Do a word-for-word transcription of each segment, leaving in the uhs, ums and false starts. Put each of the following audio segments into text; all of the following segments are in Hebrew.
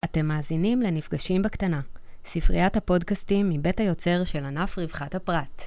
אתם מאזינים לנפגשים בקטנה, ספריית הפודקאסטים מבית היוצר של ענף רווחת הפרט.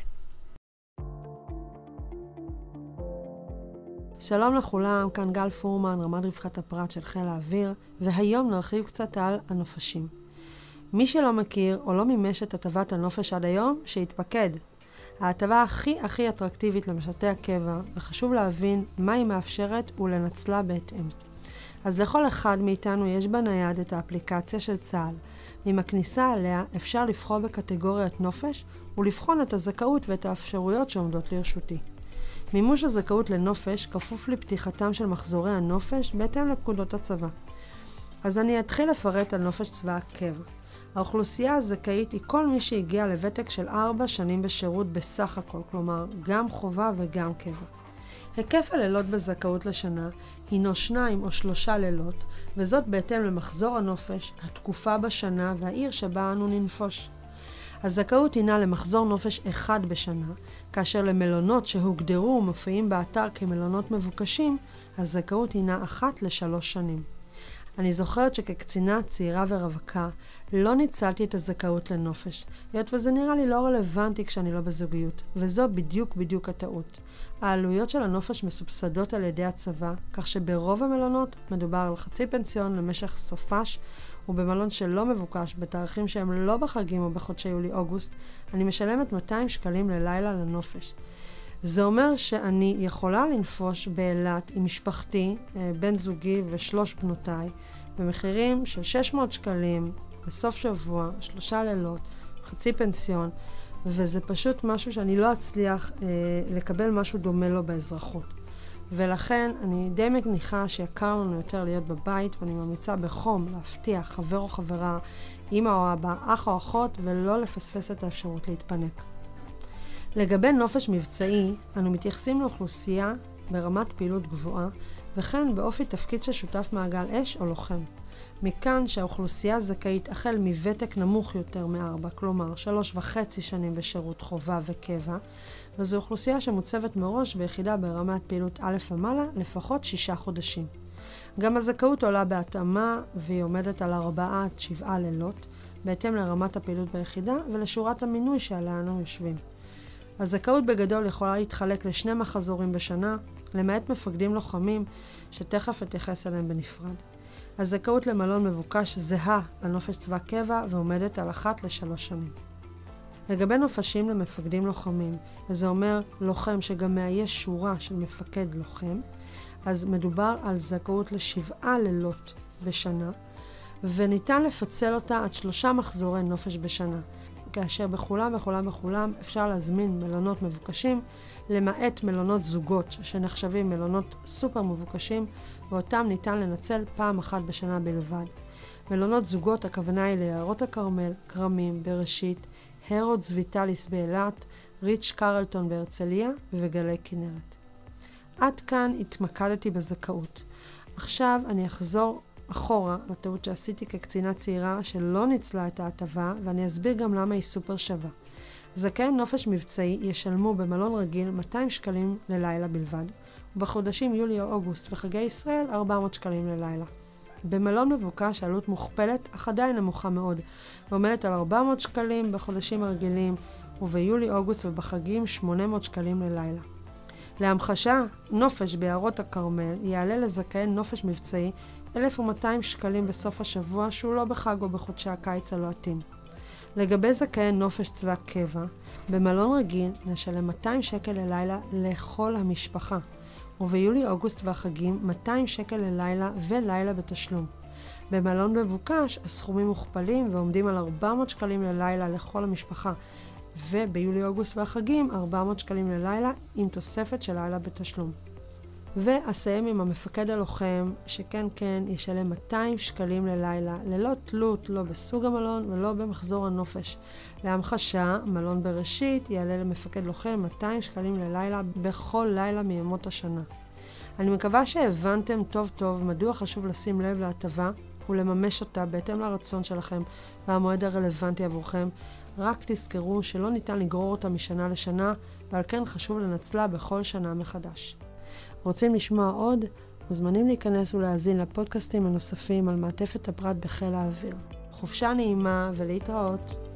שלום לכולם, כאן גל פורמן, רמ"ד רווחת הפרט של חיל האוויר, והיום נרחיב קצת על הנופשים. מי שלא מכיר או לא מימש את הטבת הנופש עד היום, שיתפקד. ההטבה הכי הכי אטרקטיבית למשרתי הקבע, וחשוב להבין מה היא מאפשרת ולנצלה בהתאם. אז לכל אחד מאיתנו יש בנייד את האפליקציה של צה"ל. ועם הכניסה עליה אפשר לבחור בקטגוריית נופש ולבחון את הזכאות ואת האפשרויות שעומדות לרשותי. מימוש הזכאות לנופש כפוף לפתיחתם של מחזורי הנופש בהתאם לפקודות הצבא. אז אני אתחיל לפרט על נופש צבא הקבע. האוכלוסייה הזכאית היא כל מי שהגיע לוותק של ארבע שנים בשירות בסך הכל, כלומר גם חובה וגם קבע. היקף הלילות בזכאות לשנה הינו שניים או שלושה לילות, וזאת בהתאם למחזור הנופש, התקופה בשנה והעיר שבה אנו ננפוש. הזכאות הינה למחזור נופש אחד בשנה, כאשר למלונות שהוגדרו ומופיעים באתר כמלונות מבוקשים, הזכאות הינה אחת לשלוש שנים. אני זוכרת שכקצינה צעירה ורווקה לא ניצלתי את הזכאות לנופש, היות וזה נראה לי לא רלוונטי כשאני לא בזוגיות, וזו בדיוק בדיוק הטעות. העלויות של הנופש מסובסדות על ידי הצבא, כך שברוב המלונות מדובר על חצי פנסיון למשך סופש, ובמלון שלא מבוקש בתאריכים שהם לא בחגים או בחודשי יולי-אוגוסט, אני משלמת מאתיים שקלים ללילה לנופש. זה אומר שאני יכולה לנפוש באילת עם משפחתי, בן זוגי ושלוש בנותיי, במחירים של שש מאות שקלים, בסוף שבוע, שלושה לילות, חצי פנסיון, וזה פשוט משהו שאני לא אצליח אה, לקבל משהו דומה לו באזרחות. ולכן אני די מניחה שיקר לנו יותר להיות בבית, ואני ממליצה בחום להבטיח חבר או חברה, אמא או אבא, אח או אחות, ולא לפספס את האפשרות להתפנק. לגבי נופש מבצעי, אנו מתייחסים לאוכלוסייה ברמת פעילות גבוהה, וכן באופי תפקיד ששותף מעגל אש או לוחם. מכאן שהאוכלוסייה זכאית החל מוותק נמוך יותר מארבע, כלומר שלוש וחצי שנים בשירות חובה וקבע, וזו אוכלוסייה שמוצבת מראש ביחידה ברמת פעילות א' ומעלה לפחות שישה חודשים. גם הזכאות עולה בהתאמה והיא עומדת על ארבעה עד שבעה לילות, בהתאם לרמת הפעילות ביחידה ולשורת המינוי שעליה אנו יושבים. הזכאות בגדול יכולה להתחלק לשני מחזורים בשנה, למעט מפקדים לוחמים שתכף אתייחס אליהם בנפרד. הזכאות למלון מבוקש זהה לנופש צבא קבע ועומדת על אחת לשלוש שנים. לגבי נופשים למפקדים לוחמים, וזה אומר לוחם שגם מאייש שורה של מפקד לוחם, אז מדובר על זכאות לשבעה לילות בשנה, וניתן לפצל אותה עד שלושה מחזורי נופש בשנה, כאשר בכולם וכולם בכולם אפשר להזמין מלונות מבוקשים, למעט מלונות זוגות שנחשבים מלונות סופר מבוקשים, ואותם ניתן לנצל פעם אחת בשנה בלבד. מלונות זוגות הכוונה היא ליערות הכרמל, כרמים בראשית, הרודס ויטליס באילת, ריץ' קרלטון בהרצליה וגלי כנרת. עד כאן התמקדתי בזכאות. עכשיו אני אחזור אחורה לטעות שעשיתי כקצינה צעירה שלא ניצלה את ההטבה, ואני אסביר גם למה היא סופר שווה. זכאי נופש מבצעי ישלמו במלון רגיל מאתיים שקלים ללילה בלבד, ובחודשים יולי או אוגוסט וחגי ישראל ארבע מאות שקלים ללילה. במלון מבוקש העלות מוכפלת, אך עדיין נמוכה מאוד, ועומדת על ארבע מאות שקלים בחודשים הרגילים, וביולי, אוגוסט ובחגים שמונה מאות שקלים ללילה. להמחשה, נופש ביערות הכרמל יעלה לזכאי נופש מבצעי אלף ומאתיים שקלים בסוף השבוע, שהוא לא בחג או בחודשי הקיץ הלוהטים. לגבי זכאי נופש צבא קבע, במלון רגיל נשלם מאתיים שקל ללילה לכל המשפחה, וביולי, אוגוסט והחגים מאתיים שקל ללילה ולילה בתשלום. במלון מבוקש הסכומים מוכפלים ועומדים על ארבע מאות שקלים ללילה לכל המשפחה, וביולי, אוגוסט והחגים ארבע מאות שקלים ללילה עם תוספת של לילה בתשלום. ואסיים עם המפקד הלוחם, שכן כן ישלם מאתיים שקלים ללילה, ללא תלות, לא בסוג המלון ולא במחזור הנופש. להמחשה, מלון בראשית יעלה למפקד לוחם מאתיים שקלים ללילה בכל לילה מימות השנה. אני מקווה שהבנתם טוב טוב מדוע חשוב לשים לב להטבה ולממש אותה בהתאם לרצון שלכם והמועד הרלוונטי עבורכם. רק תזכרו שלא ניתן לגרור אותה משנה לשנה, ועל כן חשוב לנצלה בכל שנה מחדש. רוצים לשמוע עוד? מוזמנים להיכנס ולהאזין לפודקאסטים הנוספים על מעטפת הפרט בחיל האוויר. חופשה נעימה ולהתראות.